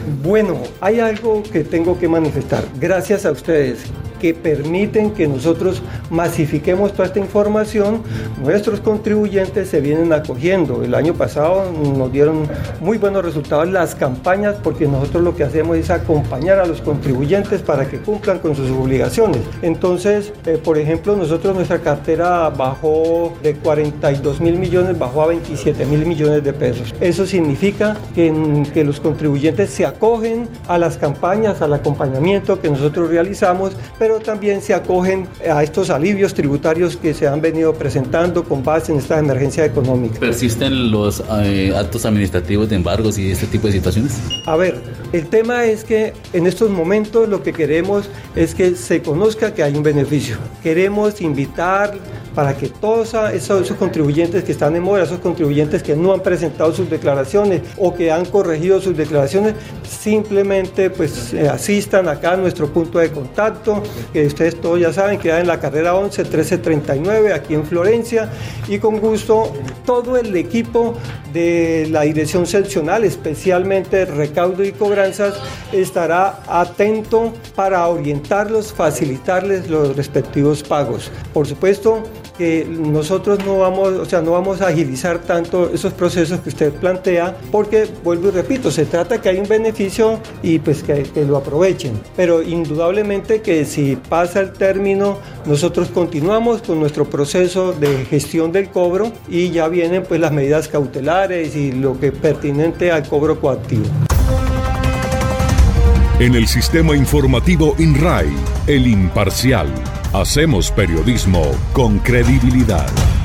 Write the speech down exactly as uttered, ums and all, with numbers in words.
Bueno, hay algo que tengo que manifestar. Gracias a ustedes que permiten que nosotros masifiquemos toda esta información, nuestros contribuyentes se vienen acogiendo. El año pasado nos dieron muy buenos resultados las campañas, porque nosotros lo que hacemos es acompañar a los contribuyentes para que cumplan con sus obligaciones. Entonces, eh, por ejemplo, nosotros nuestra cartera bajó de cuarenta y dos mil millones, bajó a veintisiete mil millones de pesos. Eso significa que, que los contribuyentes se acogen a las campañas, al acompañamiento que nosotros realizamos, pero pero también se acogen a estos alivios tributarios que se han venido presentando con base en esta emergencia económica. ¿Persisten los eh, actos administrativos de embargos y este tipo de situaciones? A ver, el tema es que en estos momentos lo que queremos es que se conozca que hay un beneficio. Queremos invitar para que todos esos, esos contribuyentes que están en mora, esos contribuyentes que no han presentado sus declaraciones o que han corregido sus declaraciones, simplemente pues eh, asistan acá a nuestro punto de contacto, que ustedes todos ya saben, queda en la carrera once, trece treinta y nueve, aquí en Florencia, y con gusto todo el equipo de la Dirección Seccional, especialmente Recaudo y Cobranzas, estará atento para orientarlos, facilitarles los respectivos pagos. Por supuesto que nosotros no vamos, o sea, no vamos a agilizar tanto esos procesos que usted plantea, porque, vuelvo y repito, se trata que hay un beneficio y pues que, que lo aprovechen. Pero indudablemente que si pasa el término, nosotros continuamos con nuestro proceso de gestión del cobro y ya vienen pues las medidas cautelares y lo que es pertinente al cobro coactivo. En el sistema informativo INRAI, El Imparcial, hacemos periodismo con credibilidad.